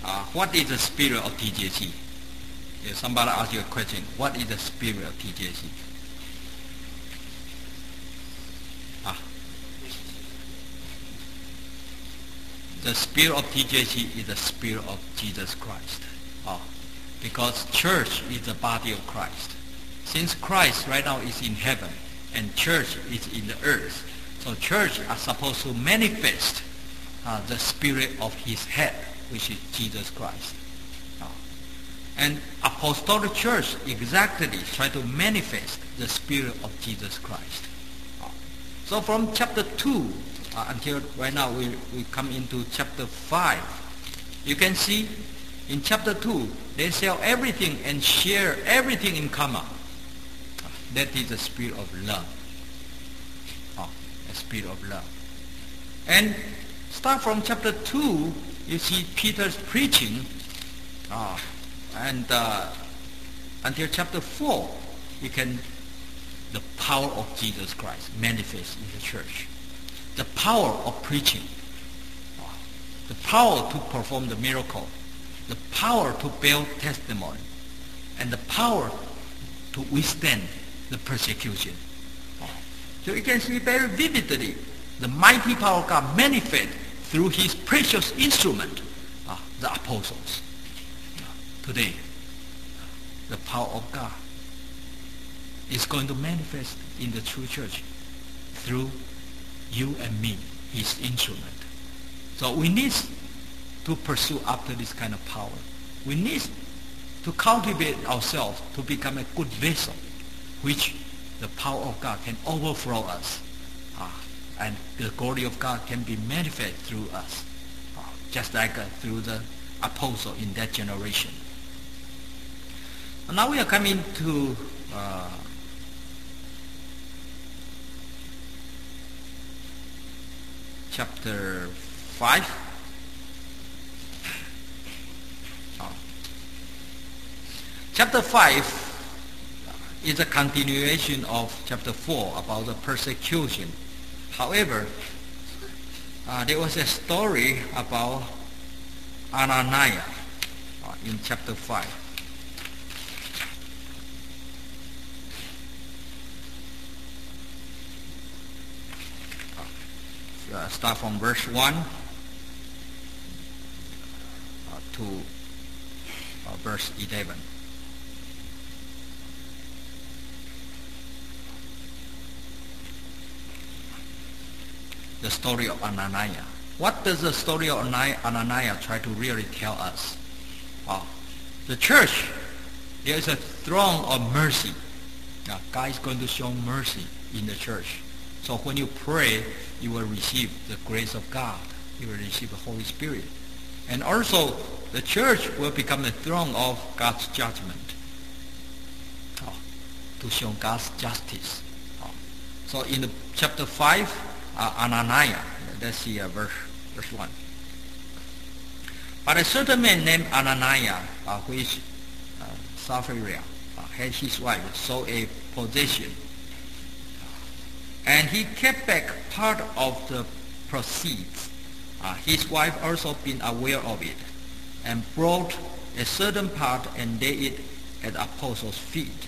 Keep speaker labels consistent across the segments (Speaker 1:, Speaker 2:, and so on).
Speaker 1: What is the spirit of TJC? If somebody asks you a question, what is the spirit of TJC? The spirit of TJC is the spirit of Jesus Christ. Because church is the body of Christ. Since Christ right now is in heaven and church is in the earth, so church are supposed to manifest the spirit of his head, which is Jesus Christ. And apostolic church exactly try to manifest the spirit of Jesus Christ. So from chapter 2 until right now we come into chapter 5, you can see in chapter 2 they sell everything and share everything in common. That is the spirit of love. The spirit of love. And start from chapter 2, you see Peter's preaching, and until chapter 4, the power of Jesus Christ manifests in the church. The power of preaching, the power to perform the miracle, the power to bear testimony, and the power to withstand the persecution. So you can see very vividly the mighty power of God manifest through his precious instrument, the apostles. Today, the power of God is going to manifest in the true church through you and me, his instrument. So we need to pursue after this kind of power. We need to cultivate ourselves to become a good vessel, which the power of God can overflow us, and the glory of God can be manifest through us, just like through the apostle in that generation. And now we are coming to chapter 5. Chapter 5 is a continuation of chapter 4 about the persecution. However, there was a story about Ananias in chapter 5. Start from verse 1 to verse 11. The story of Ananias. What does the story of Ananias try to really tell us? The church, there is a throne of mercy. God is going to show mercy in the church. So when you pray, you will receive the grace of God. You will receive the Holy Spirit. And also, the church will become the throne of God's judgment, to show God's justice. So in the chapter 5, Ananias, let's see verse 1. But a certain man named Ananias, which Sapphira had his wife sold a possession, and he kept back part of the proceeds. His wife also been aware of it, and brought a certain part and laid it at the apostles' feet.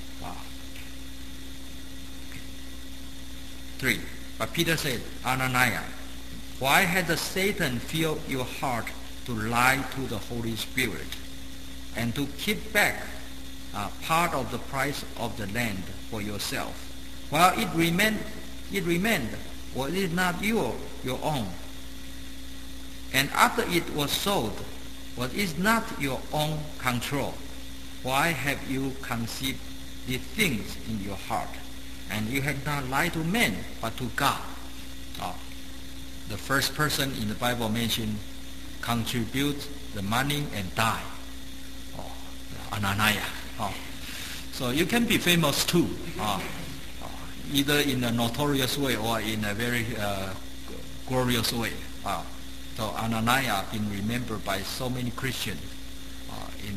Speaker 1: 3. But Peter said, Ananias, why has Satan filled your heart to lie to the Holy Spirit and to keep back part of the price of the land for yourself? While it remained, was it not your own? And after it was sold, was it not your own control? Why have you conceived these things in your heart? And you have not lied to men, but to God. The first person in the Bible mentioned contribute the money and die. Ananias. So you can be famous too. Either in a notorious way or in a very glorious way. So Ananias been remembered by so many Christians in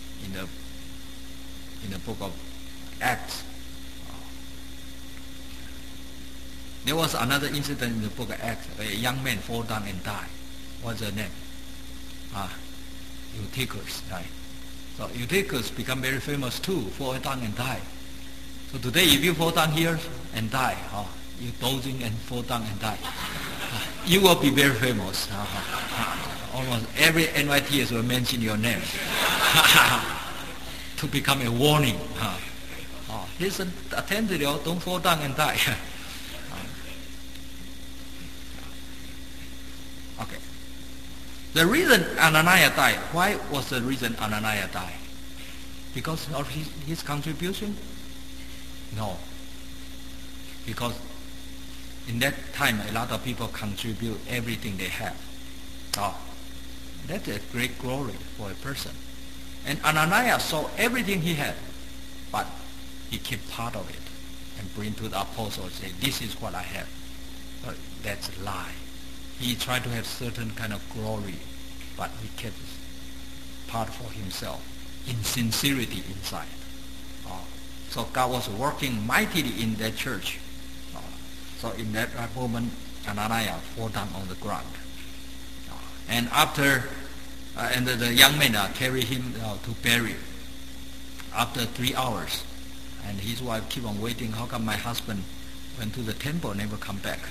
Speaker 1: the book of Acts. There was another incident in the book of Acts. A young man fall down and died. What's the name? Eutychus, right? So Eutychus become very famous too, fall down and die. So today if you fall down here and die, you dozing and fall down and die, you will be very famous. Almost every NYTS will mention your name to become a warning. Listen attentively, don't fall down and die. Okay. The reason Ananias died, why was the reason Ananias died? Because of his contribution? No. Because in that time a lot of people contribute everything they have. That's a great glory for a person. And Ananias saw everything he had, but he kept part of it and bring to the apostles and say, this is what I have. But that's a lie. He tried to have certain kind of glory, but he kept part for himself in sincerity inside. So God was working mightily in that church. So in that moment, Ananias fell down on the ground. And after, and the young men carry him to bury. After 3 hours, and his wife keep on waiting. How come my husband went to the temple, never come back?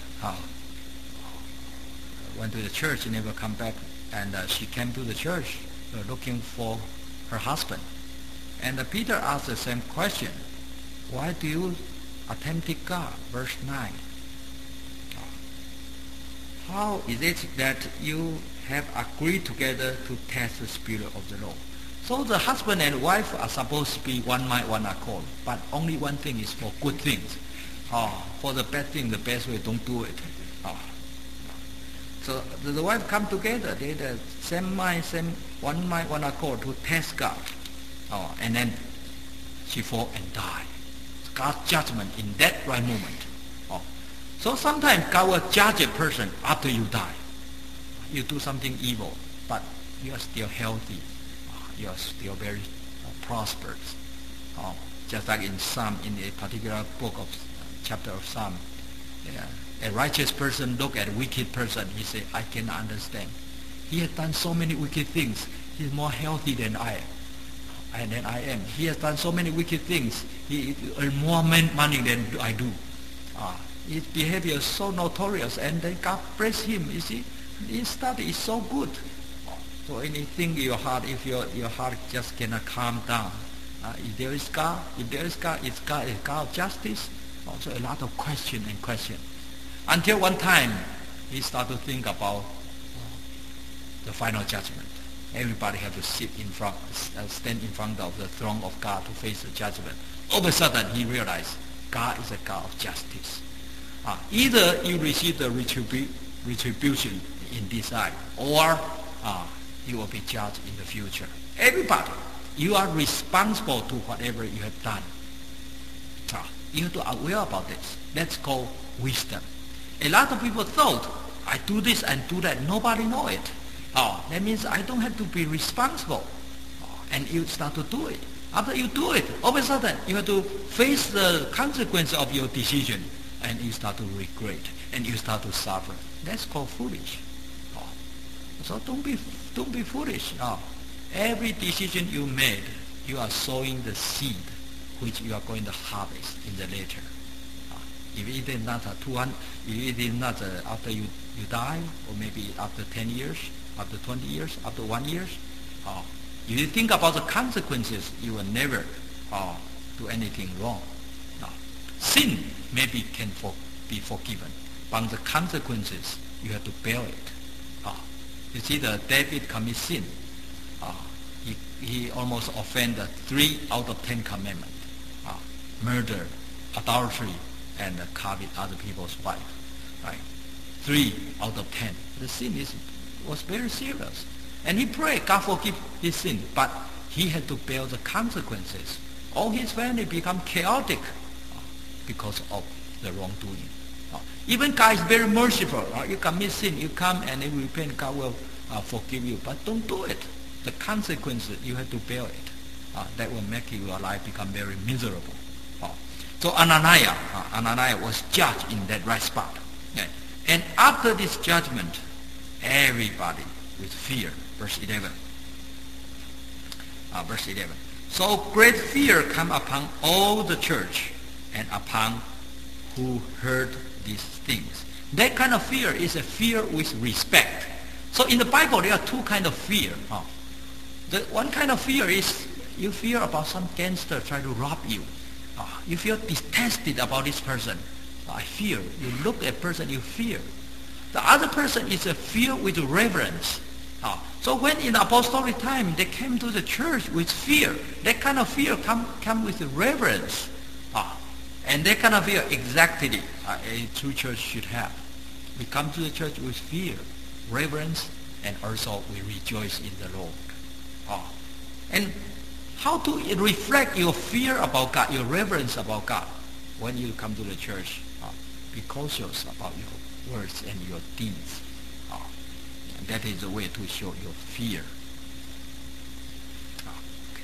Speaker 1: Went to the church, never come back. And she came to the church looking for her husband. And Peter asked the same question. Why do you attempt God? Verse 9. How is it that you have agreed together to test the Spirit of the Lord? So the husband and wife are supposed to be one mind, one accord. But only one thing is for good things. For the bad thing, the best way, don't do it. So the wife come together. They the same mind, one mind, one accord to test God. And then she fall and die. God's judgment in that right moment. So sometimes God will judge a person after you die. You do something evil, but you are still healthy. You are still very prosperous. Just like in Psalm, in a particular book of chapter of Psalm, a righteous person look at a wicked person. He say, I cannot understand. He has done so many wicked things. He is more healthy than I am. And I am. He has done so many wicked things. He earns more money than I do. His behavior is so notorious, and then God bless him. You see, his study is so good. So anything in your heart, if your heart just cannot calm down, if there is God, is God of justice? Also a lot of question. Until one time, he started to think about the final judgment. Everybody have to stand in front of the throne of God to face the judgment. All of a sudden, he realized God is a God of justice. Either you receive the retribution in this life, or you will be judged in the future. Everybody, you are responsible to whatever you have done. You have to be aware about this. That's called wisdom. A lot of people thought, I do this and do that, nobody know it. That means I don't have to be responsible. And you start to do it. After you do it, all of a sudden you have to face the consequence of your decision, and you start to regret, and you start to suffer. That's called foolish. So don't be foolish. Every decision you made, you are sowing the seed which you are going to harvest in the later. If it is not after you die, or maybe after 10 years, after 20 years, after 1 year, if you think about the consequences, you will never do anything wrong. Sin maybe can be forgiven, but the consequences, you have to bear it. You see, David commits sin. He almost offended 3 out of 10 commandments. Murder, adultery, and covet other people's wife. Right? 3 out of 10. The sin was very serious. And he prayed, God forgive his sin, but he had to bear the consequences. All his family become chaotic because of the wrongdoing. Even God is very merciful. You commit sin, you come and you repent, God will forgive you. But don't do it. The consequences, you have to bear it. That will make your life become very miserable. So Ananias was judged in that right spot. And after this judgment, everybody with fear, verse 11, verse 11. So great fear come upon all the church and upon who heard these things. That kind of fear is a fear with respect. So in the Bible, there are two kinds of fear. The one kind of fear is you fear about some gangster trying to rob you. You feel disgusted about this person. I fear. You look at a person, you fear. The other person is a fear with reverence. So when in the apostolic time they came to the church with fear, that kind of fear come with reverence. And that kind of fear exactly a true church should have. We come to the church with fear, reverence, and also we rejoice in the Lord. And how to reflect your fear about God, your reverence about God when you come to the church? Be cautious about your words and your deeds. And that is the way to show your fear. Okay.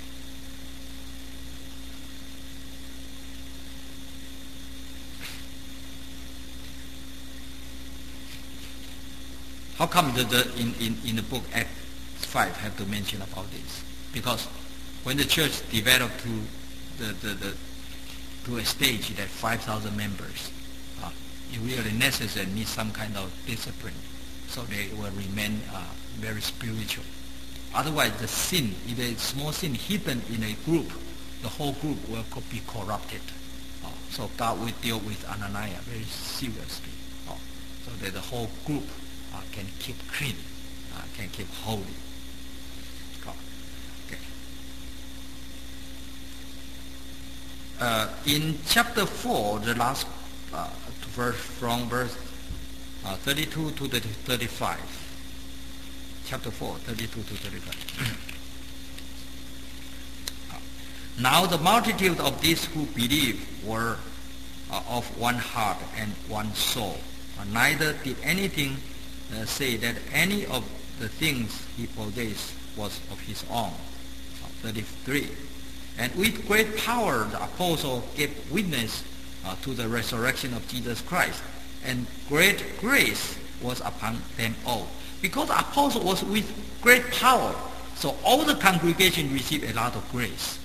Speaker 1: How come in the book Acts 5 have to mention about this? Because when the church developed to a stage that 5,000 members, it really necessary need some kind of discipline, so they will remain very spiritual. Otherwise, the sin, if a small sin hidden in a group, the whole group will be corrupted. So God will deal with Ananias very seriously, so that the whole group can keep clean, can keep holy. In chapter 4, the last verse from verse 32 to 35. Chapter 4, 32 to 35. Now the multitude of these who believed were of one heart and one soul. Neither did anything say that any of the things he possessed was of his own. 33. And with great power the apostle gave witness to the resurrection of Jesus Christ, and great grace was upon them all. Because the apostle was with great power, so all the congregation received a lot of grace.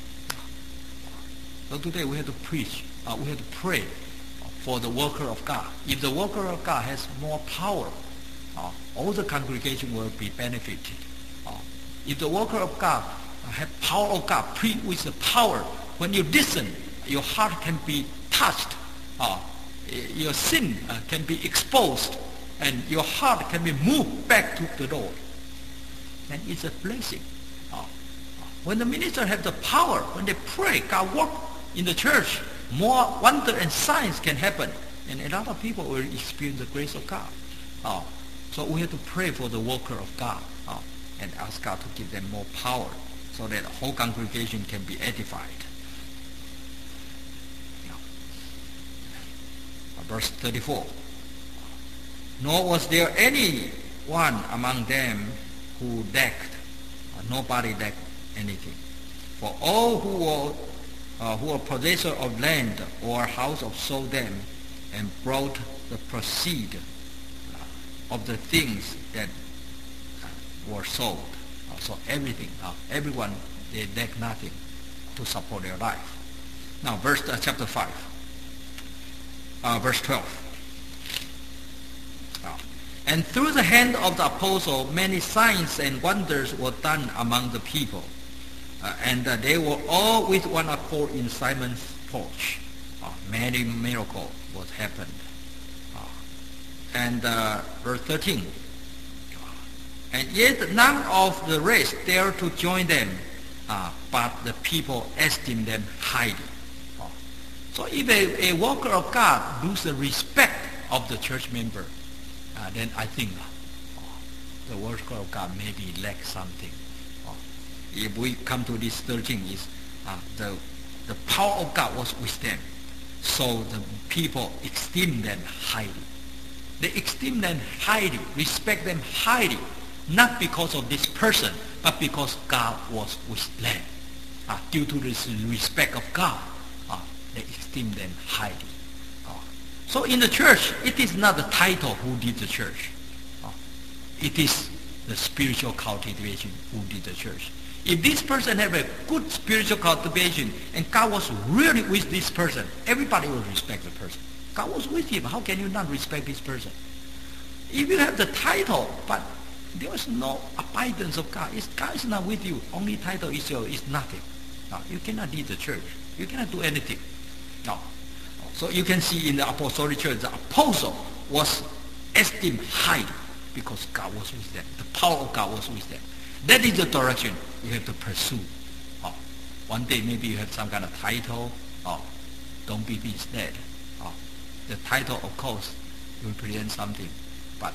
Speaker 1: So today we have to preach, we have to pray for the worker of God. If the worker of God has more power, all the congregation will be benefited. If the worker of God have power of God, preach with the power, when you listen, your heart can be touched, your sin can be exposed, and your heart can be moved back to the Lord. And it's a blessing. When the minister have the power, when they pray, God work in the church, more wonder and signs can happen, and a lot of people will experience the grace of God. So we have to pray for the worker of God and ask God to give them more power, so that the whole congregation can be edified. Verse 34. Nor was there any one among them who lacked, nobody lacked anything. For all who were possessors of land or house of sold them and brought the proceed of the things that were sold. So everything, everyone, they lack nothing to support their life. Now, chapter 5, verse 12. And through the hand of the apostle, many signs and wonders were done among the people. And they were all with one accord in Simon's porch. Many miracles was happened. And verse 13. And yet none of the rest dared to join them, but the people esteemed them highly. So if a worker of God loses the respect of the church member, then I think the worker of God maybe lacks something. If we come to this 13, is the power of God was with them, so the people esteem them highly. They esteem them highly, respect them highly, not because of this person, but because God was with them. Due to this respect of God, they esteem them highly. So in the church, it is not the title who did the church. It is the spiritual cultivation who did the church. If this person have a good spiritual cultivation and God was really with this person, everybody will respect the person. God was with him. How can you not respect this person? If you have the title, but there is no abidance of God, God is not with you. Only title is nothing. No, you cannot lead the church. You cannot do anything. No. So you can see in the apostolic church, the apostle was esteemed highly because God was with them. The power of God was with them. That is the direction you have to pursue. Oh, one day maybe you have some kind of title. Oh, don't be misled. Oh, the title, of course, represents something, but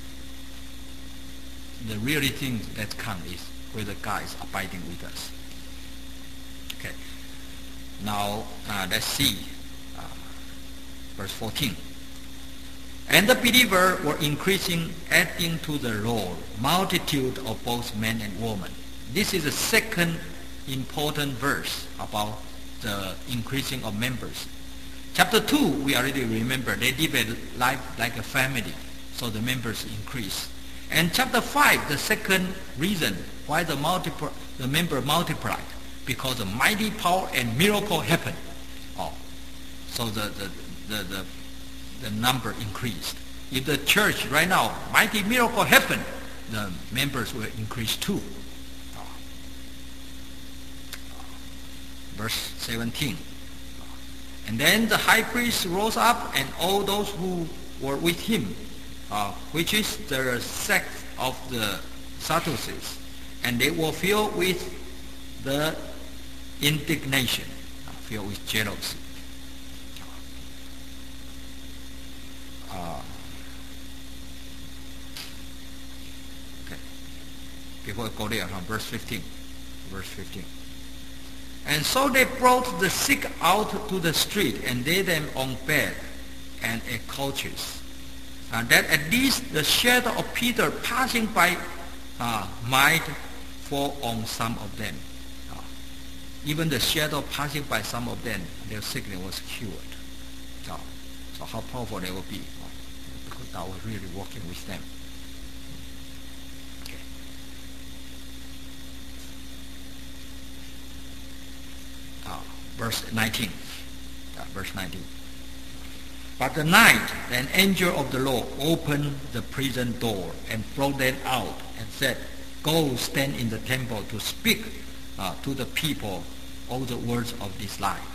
Speaker 1: the really thing that counts is whether God is abiding with us. Okay. Now let's see verse 14. And the believers were increasing, adding to the Lord multitude of both men and women. This is the second important verse about the increasing of members. Chapter 2, we already remember, they live a life like a family, so the members increase. And chapter 5, the second reason why the member multiplied, because the mighty power and miracle happened. Oh, so the number increased. If the church right now, mighty miracle happened, the members will increase too. Verse 17. And then the high priest rose up, and all those who were with him, which is the sect of the Sadducees, and they were filled with the indignation, filled with jealousy. Okay. Before I go there, verse 15. Verse 15. And so they brought the sick out to the street and laid them on bed and couches, that at least the shadow of Peter passing by might fall on some of them. Even the shadow passing by some of them, their sickness was cured. So how powerful they will be, because God was really working with them. Okay. Verse 19. Verse 19. But the night, an angel of the Lord opened the prison door and brought them out and said, Go stand in the temple to speak to the people all the words of this life.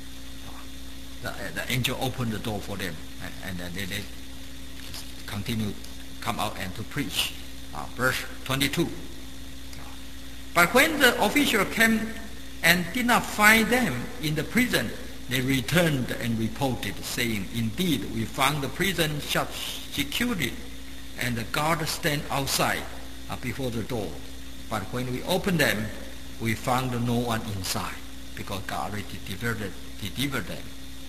Speaker 1: The angel opened the door for them, and then they continue come out and to preach. Verse 22. But when the official came and did not find them in the prison, they returned and reported, saying, Indeed, we found the prison shut securely, and the guard stand outside before the door. But when we opened them, we found no one inside, because God already delivered them.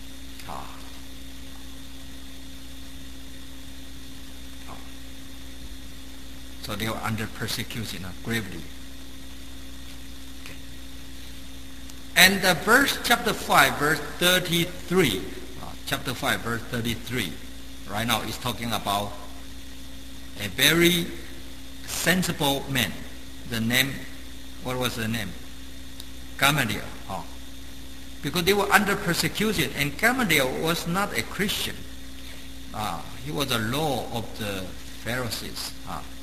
Speaker 1: So they were under persecution gravely. Okay. And chapter 5, verse 33. Chapter 5, verse 33. Right now is talking about a very sensible man. The name, what was the name? Gamaliel. Because they were under persecution, and Gamaliel was not a Christian. He was a law of the Pharisees.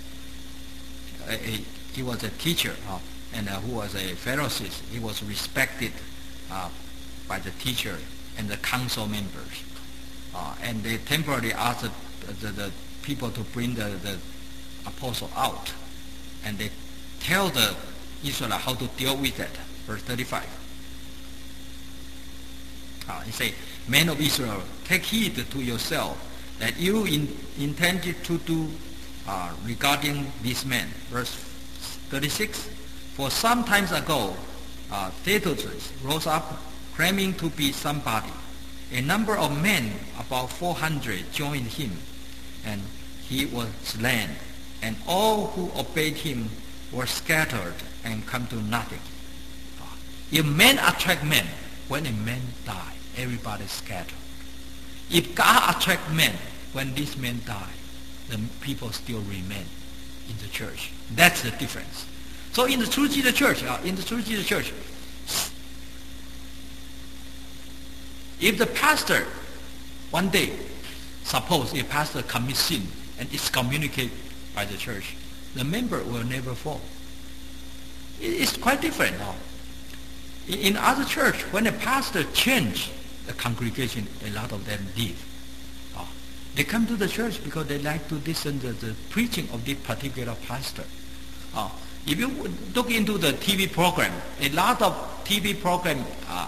Speaker 1: He was a teacher, and who was a Pharisee. He was respected by the teacher and the council members. And they temporarily asked the people to bring the apostle out, and they tell the Israelites how to deal with that. Verse 35. He said, Men of Israel, take heed to yourself that you intended to do regarding this man. Verse 36. For some times ago, Theudas rose up claiming to be somebody. A number of men, about 400, joined him, and he was slain, and all who obeyed him were scattered and come to nothing. If men attract men, when a man dies, everybody scattered. If God attracts men, when this man dies, the people still remain. in the church. That's the difference. So in the True Jesus Church, if the pastor, one day, suppose a pastor commits sin and is communicated by the church, the member will never fall. It's quite different now. In other church, when a pastor change the congregation, a lot of them leave. They come to the church because they like to listen to the preaching of this particular pastor. If you look into the TV program, a lot of TV program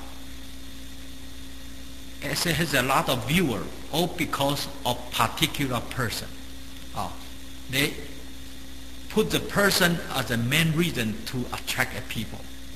Speaker 1: has a lot of viewers, all because of particular person. They put the person as the main reason to attract people.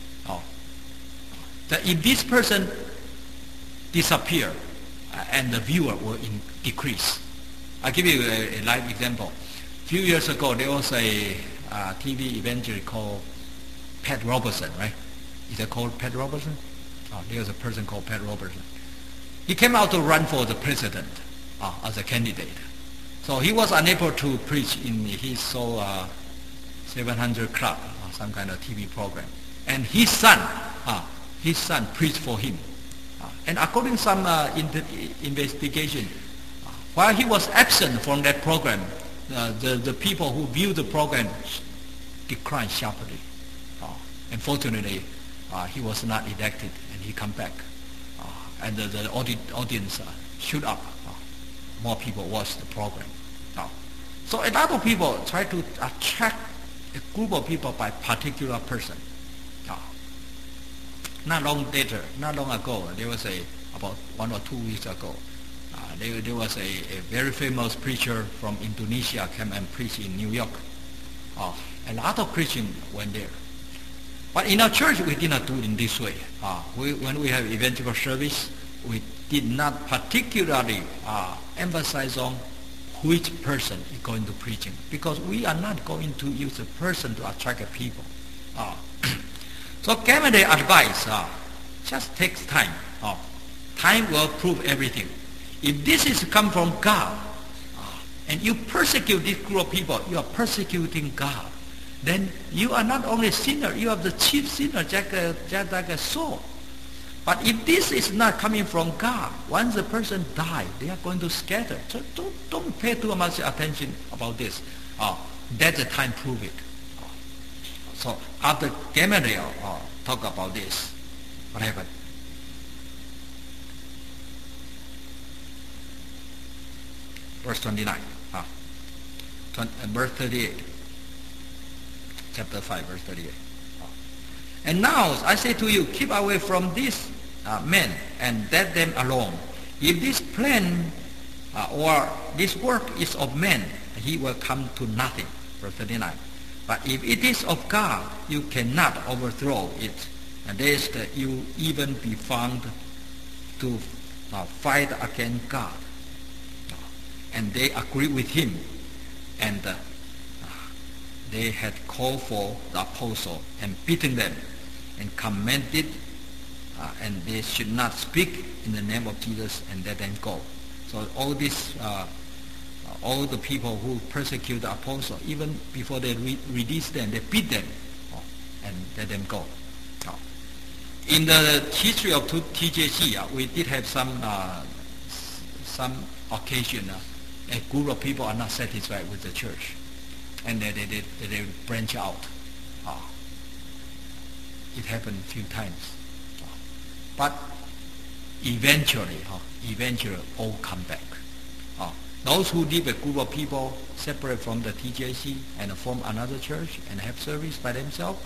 Speaker 1: That if this person disappear, and the viewer will decrease. I'll give you a live example. A few years ago, there was a TV evangelist called Pat Robertson, right? Is it called Pat Robertson? There was a person called Pat Robertson. He came out to run for the president as a candidate. So he was unable to preach in his 700 Club, some kind of TV program. And his son preached for him. And according to some investigation, while he was absent from that program, the people who viewed the program declined sharply. Unfortunately, he was not elected, and he come back. And the audience shoot up. More people watch the program. So a lot of people try to attract a group of people by particular person. Not long ago, there was about 1 or 2 weeks ago, there was a very famous preacher from Indonesia came and preached in New York. A lot of Christians went there. But in our church, we did not do it in this way. When we have evangelical service, we did not particularly emphasize on which person is going to preaching, because we are not going to use a person to attract people. So Gamaliel advice, just takes time. Time will prove everything. If this is come from God, and you persecute this group of people, you are persecuting God. Then you are not only a sinner, you are the chief sinner, just like a Saul. But if this is not coming from God, once the person dies, they are going to scatter. So don't pay too much attention about this. That's the time prove it. So after Gamaliel talk about this, what happened? Verse 29, verse 38, chapter 5, verse 38. And now I say to you, keep away from these men and let them alone. If this plan or this work is of men, he will come to nothing. Verse 39. But if it is of God, you cannot overthrow it, and lest you even be found to fight against God. And they agreed with him, and they had called for the apostle and beaten them, and commanded, and they should not speak in the name of Jesus, and let them go. So all this. All the people who persecute the apostle, even before they release them, they beat them and let them go. In the history of TJC, we did have some occasion, a group of people are not satisfied with the church, and they branch out. It happened a few times, but eventually all come back. Those who leave a group of people separate from the TJC and form another church and have service by themselves,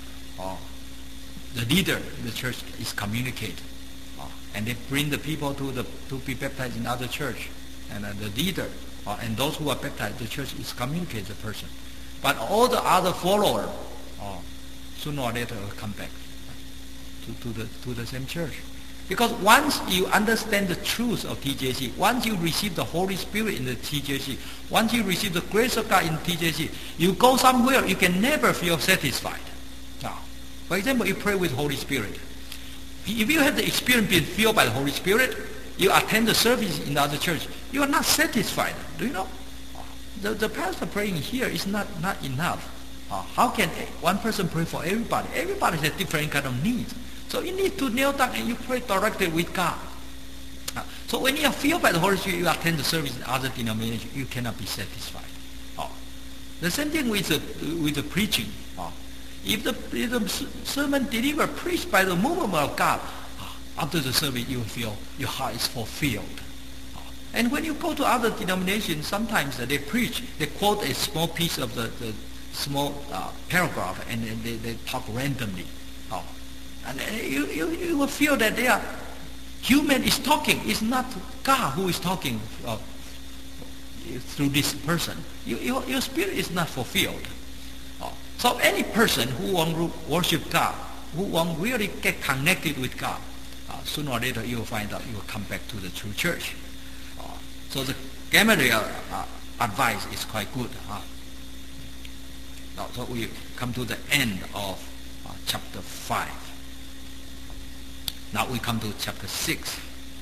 Speaker 1: the leader in the church is communicated, and they bring the people to be baptized in other church, and the leader and those who are baptized, the church is communicates the person. But all the other followers, sooner or later will come back to the same church. Because once you understand the truth of TJC, once you receive the Holy Spirit in the TJC, once you receive the grace of God in TJC, you go somewhere, you can never feel satisfied. For example, you pray with Holy Spirit. If you have the experience being filled by the Holy Spirit, you attend the service in the other church, you are not satisfied. Do you know? the pastor praying here is not enough. How can one person pray for everybody? Everybody has different kind of needs. So you need to kneel down and you pray directly with God. So when you are filled by the Holy Spirit, you attend the service in other denominations, you cannot be satisfied. The same thing with the preaching. If the sermon delivered, preached by the movement of God, after the service you feel your heart is fulfilled. And when you go to other denominations, sometimes they preach, they quote a small piece of the small paragraph, and they talk randomly. And you will feel that they are human is talking. It's not God who is talking through this person. Your spirit is not fulfilled. So any person who wants to worship God, who wants really get connected with God, sooner or later you will find out you will come back to the true church. So the Gamaliel advice is quite good. Now, so we come to the end of chapter 5. Now we come to chapter 6.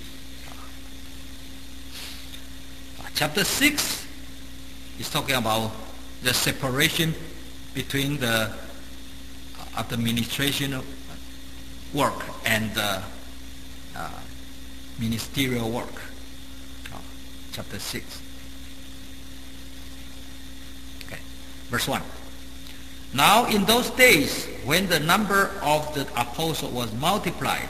Speaker 1: Chapter 6 is talking about the separation between the administration work and the ministerial work. Chapter 6. Okay. Verse 1. Now in those days, when the number of the apostles was multiplied,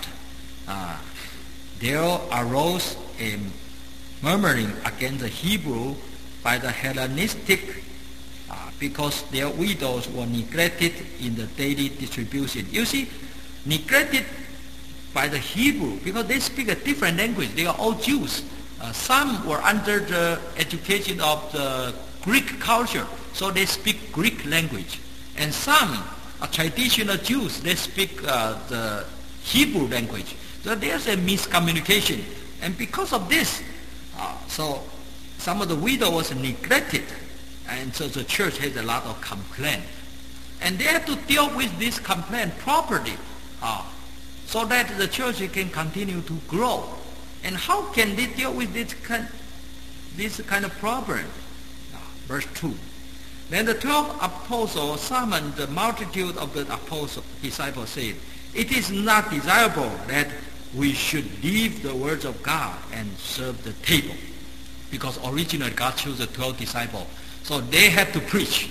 Speaker 1: there arose a murmuring against the Hebrew by the Hellenistic, because their widows were neglected in the daily distribution. You see, neglected by the Hebrew because they speak a different language. They are all Jews. Some were under the education of the Greek culture, so they speak Greek language. And some are traditional Jews. They speak the Hebrew language. So there's a miscommunication. And because of this, so some of the widows was neglected. And so the church has a lot of complaint. And they have to deal with this complaint properly, so that the church can continue to grow. And how can they deal with this kind of problem? Verse 2. Then the 12 apostles summoned the multitude of the disciples, saying, "It is not desirable that we should leave the words of God and serve the table." Because originally God chose the 12 disciples. So they had to preach.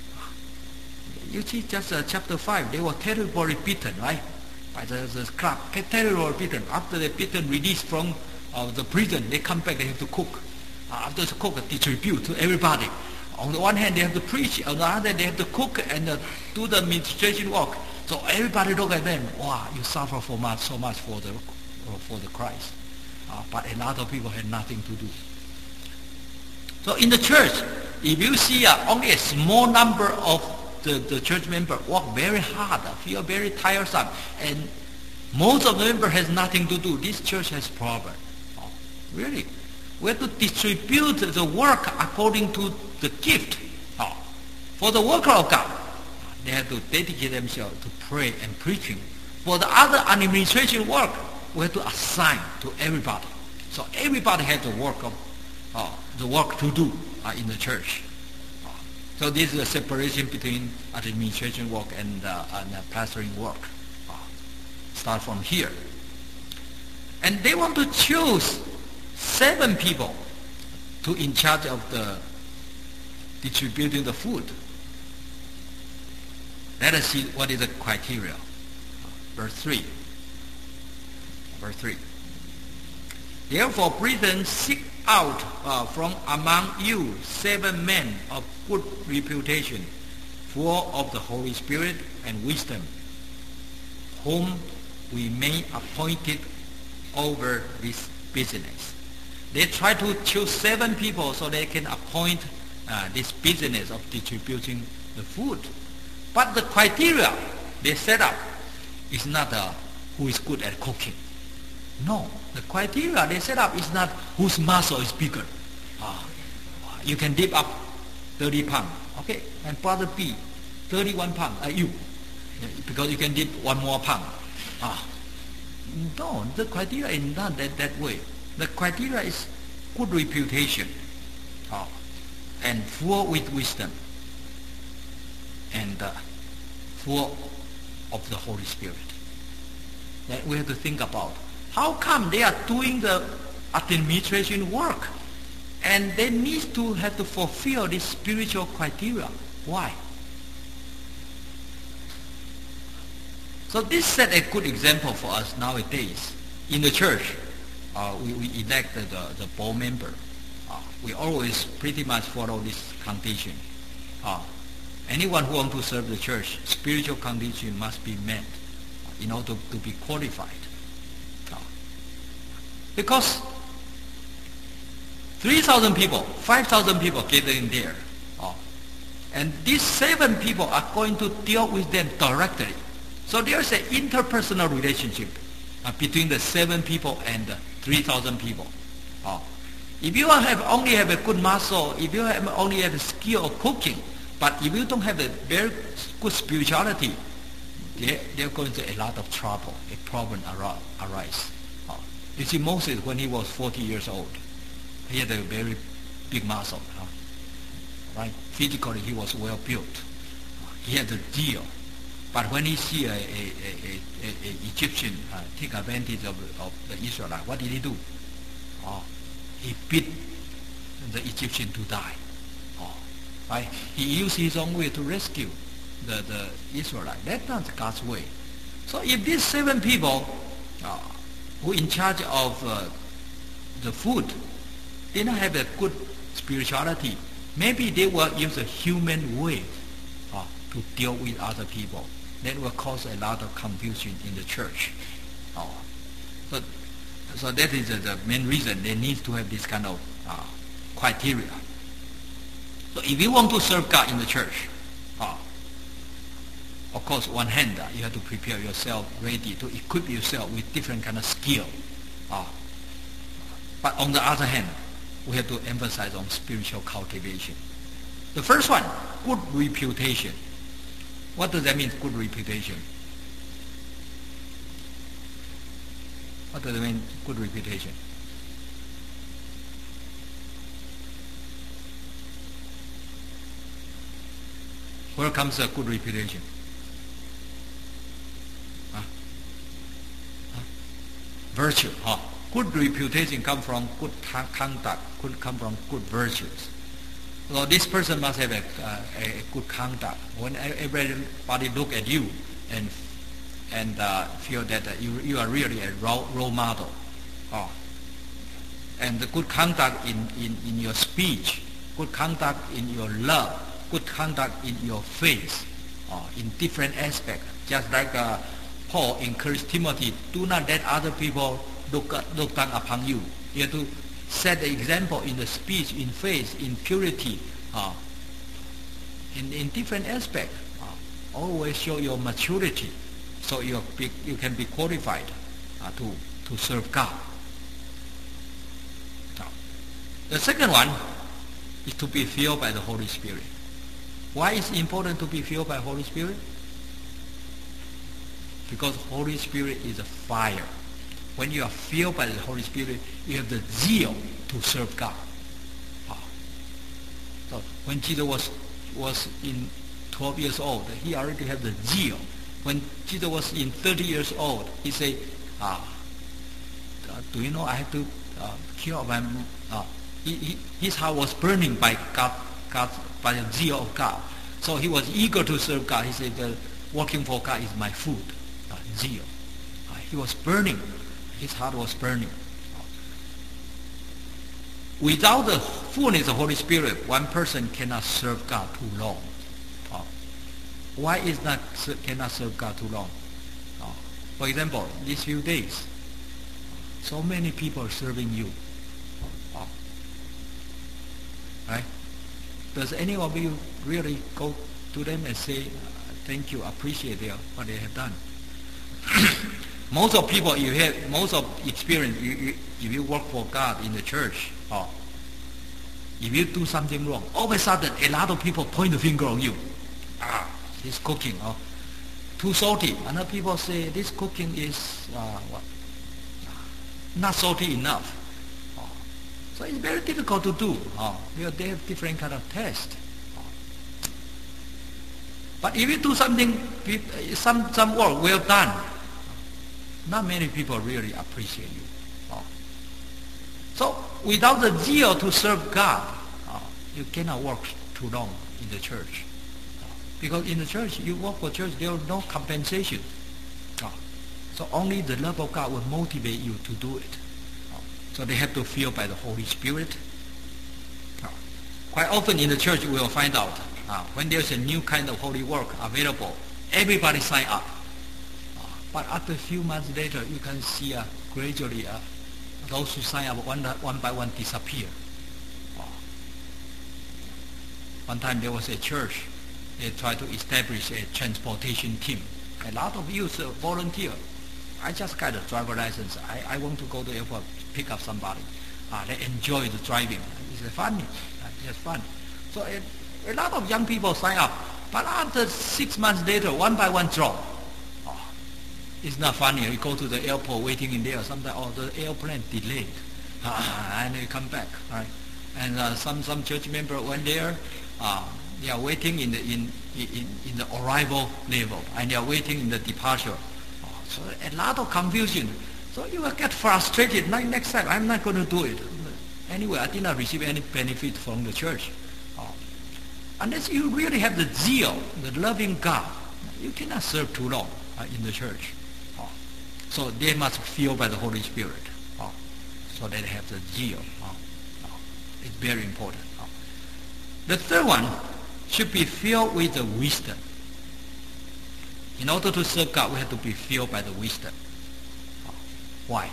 Speaker 1: You see, just chapter 5, they were terribly beaten, right? By the crowd, terribly beaten. After they beaten, released from the prison, they come back, they have to cook. After the cook, distribute to everybody. On the one hand, they have to preach. On the other hand, they have to cook and do the administration work. So everybody look at them. Wow, you suffer so much for the Christ. But a lot of people had nothing to do. So in the church, if you see only a small number of the church members work very hard, feel very tiresome, and most of the members has nothing to do, this church has problem. Really? We have to distribute the work according to the gift. For the worker of God, they have to dedicate themselves to pray and preaching. For the other administration work, we have to assign to everybody. So everybody has the work to do in the church. So this is a separation between administration work and pastoring work. Start from here. And they want to choose 7 people to in charge of the distributing the food. Let us see what is the criteria. Verse 3. Therefore, brethren, seek out from among you 7 men of good reputation, full of the Holy Spirit and wisdom, whom we may appoint over this business. They try to choose 7 people so they can appoint this business of distributing the food. But the criteria they set up is not who is good at cooking. No, the criteria they set up is not whose muscle is bigger. You can dip up 30 pounds, okay, and brother B, 31 pounds, you, because you can dip 1 more pound. No, the criteria is not that way. The criteria is good reputation. and full with wisdom and full of the Holy Spirit. Then we have to think about how come they are doing the administration work and they need to have to fulfill this spiritual criteria. Why? So this set a good example for us nowadays. In the church, we elect the board member. We always pretty much follow this condition. Anyone who wants to serve the church, spiritual condition must be met in order to be qualified. Because 3,000 people, 5,000 people gathering there. And these 7 people are going to deal with them directly. So there's an interpersonal relationship between the 7 people and the 3,000 people. If you only have a good muscle, if you only have a skill of cooking, but if you don't have a very good spirituality, they're going to a lot of trouble, a problem arise. You see, Moses, when he was 40 years old, he had a very big muscle. Right? Physically, he was well built. He had a deal. But when he see a Egyptian take advantage of the Israelite, what did he do? He beat the Egyptian to die. Right? He used his own way to rescue the Israelite. That's not God's way. So if these 7 people who in charge of the food, they don't have a good spirituality, maybe they will use a human way to deal with other people. That will cause a lot of confusion in the church. So that is the main reason they need to have this kind of criteria. So if you want to serve God in the church, of course, one hand, you have to prepare yourself ready to equip yourself with different kind of skill. But on the other hand, we have to emphasize on spiritual cultivation. The first one, good reputation. What does that mean, good reputation? What does it mean, good reputation? Where comes a good reputation? Virtue. Good reputation comes from good conduct, could come from good virtues. So this person must have a good conduct. When everybody look at you and feel that you are really a role model. And the good conduct in your speech, good conduct in your love, good conduct in your faith, in different aspects. Just like Paul encouraged Timothy, do not let other people look down upon you. You have to set the example in the speech, in faith, in purity, in different aspects. Always show your maturity, so you can be qualified to serve God. The second one is to be filled by the Holy Spirit. Why is it important to be filled by the Holy Spirit? Because Holy Spirit is a fire. When you are filled by the Holy Spirit, you have the zeal to serve God. So when Jesus was in 12 years old, he already had the zeal. When Jesus was in 30 years old, he said, do you know I have to cure my... his heart was burning by God, by the zeal of God. So he was eager to serve God. He said, working for God is my food, zeal. He was burning. His heart was burning. Without the fullness of the Holy Spirit, one person cannot serve God too long. Why cannot serve God too long? For example, these few days, so many people are serving you. Right? Does any of you really go to them and say, thank you, appreciate what they have done? Most of people, most of experience, if you work for God in the church, if you do something wrong, all of a sudden a lot of people point the finger on you. This cooking, too salty. Another people say this cooking is not salty enough. So it's very difficult to do. Because they have different kind of test. But if you do something, some work well done, not many people really appreciate you. So without the zeal to serve God, you cannot work too long in the church. Because in the church, you work for church, there is no compensation. So only the love of God will motivate you to do it. So they have to feel by the Holy Spirit. Quite often in the church, we will find out when there's a new kind of holy work available, everybody sign up. But after a few months later, you can see gradually those who sign up one by one disappear. One time there was a church, they tried to establish a transportation team. A lot of youth volunteer. I just got a driver license. I want to go to the airport, pick up somebody. They enjoy the driving. It's funny. It's fun. So a lot of young people sign up. But after 6 months later, one by one drop. It's not funny. You go to the airport waiting in there. Sometimes the airplane delayed. And they come back. Right? And some church member went there. They are waiting in the arrival level. And they are waiting in the departure. So a lot of confusion. So you will get frustrated. Next time, I'm not going to do it. Anyway, I did not receive any benefit from the church. Unless you really have the zeal, the loving God, you cannot serve too long in the church. So they must feel by the Holy Spirit. So they have the zeal. It's very important. The third one should be filled with the wisdom. In order to serve God, we have to be filled by the wisdom. Why?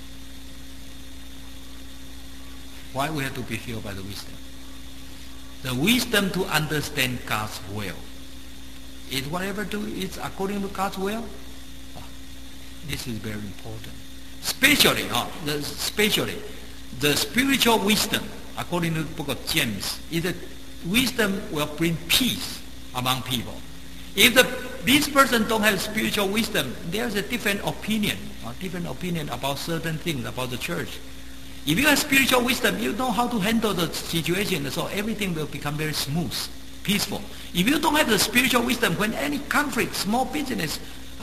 Speaker 1: Why we have to be filled by the wisdom? The wisdom to understand God's will. Is whatever do is according to God's will? This is very important. Especially the spiritual wisdom, according to the book of James, is that wisdom will bring peace among people. If this person don't have spiritual wisdom, there's a different opinion about certain things about the church. If you have spiritual wisdom, you know how to handle the situation, so everything will become very smooth, peaceful. If you don't have the spiritual wisdom, when any conflict, small business,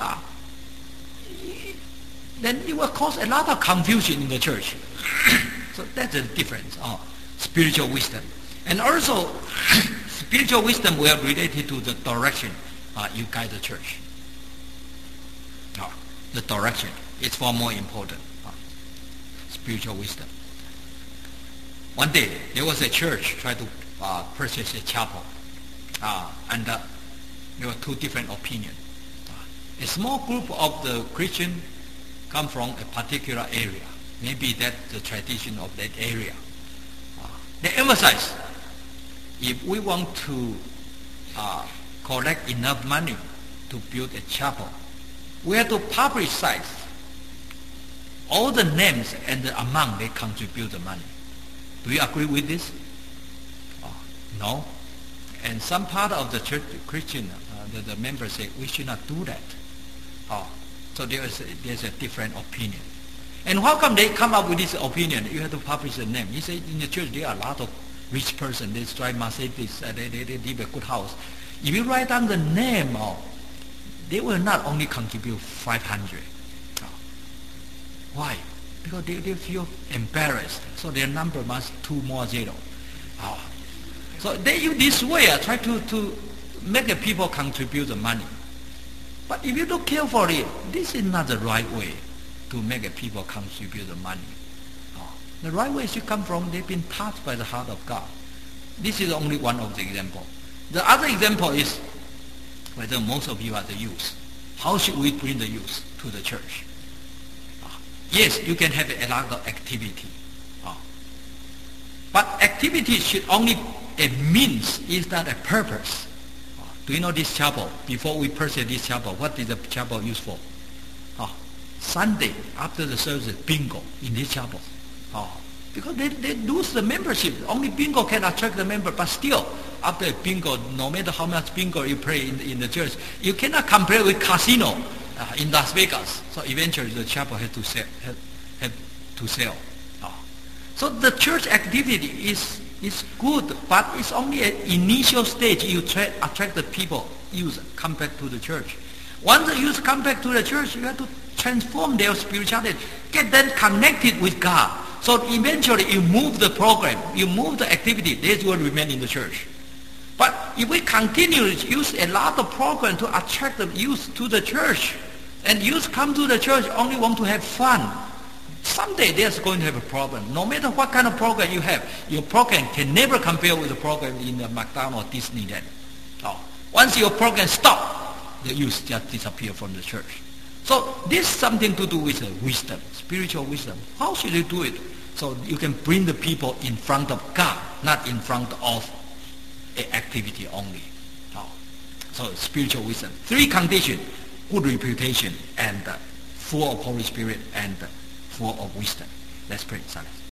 Speaker 1: then it will cause a lot of confusion in the church. So that's the difference. Spiritual wisdom. And also, spiritual wisdom will relate to the direction you guide the church. The direction is far more important. Spiritual wisdom. One day, there was a church tried to purchase a chapel. And there were two different opinions. A small group of the Christians come from a particular area. Maybe that's the tradition of that area. They emphasize, if we want to collect enough money to build a chapel, we have to publicize all the names and the amount they contribute the money. Do you agree with this? No. And some part of the church Christian, the members say, we should not do that. So there's a different opinion. And how come they come up with this opinion? You have to publish the name. He said in the church there are a lot of rich person. They drive Mercedes. They live a good house. If you write down the name, they will not only contribute 500. Why? Because they feel embarrassed. So their number must 2 more 0. So they use this way, try to make the people contribute the money. But if you look carefully, this is not the right way to make the people contribute the money. The right way should come from they've been touched by the heart of God. This is only one of the examples. The other example is whether most of you are the youth. How should we bring the youth to the church? Yes, you can have a lot of activity. But activity should only a means, is not a purpose. Do you know this chapel? Before we purchase this chapel, what is the chapel used for? Sunday, after the service, bingo in this chapel. Because they lose the membership. Only bingo can attract the member, but still, after a bingo, no matter how much bingo you play in the church, you cannot compare with casino in Las Vegas. So eventually the chapel had to sell. So the church activity is good, but it's only an initial stage. You attract the people, youth come back to the church. Once the youth come back to the church, you have to transform their spirituality, get them connected with God. So eventually you move the program, you move the activity, they will remain in the church. But if we continue to use a lot of program to attract the youth to the church, and youth come to the church only want to have fun, someday there's going to have a problem. No matter what kind of program you have, your program can never compare with the program in the McDonald's, Disneyland. Oh. Once your program stops, the youth just disappear from the church. So this is something to do with wisdom, spiritual wisdom. How should you do it? So you can bring the people in front of God, not in front of an activity only. Oh. So spiritual wisdom. 3 conditions: good reputation, and full of Holy Spirit, and full of wisdom. Let's pray. Silence.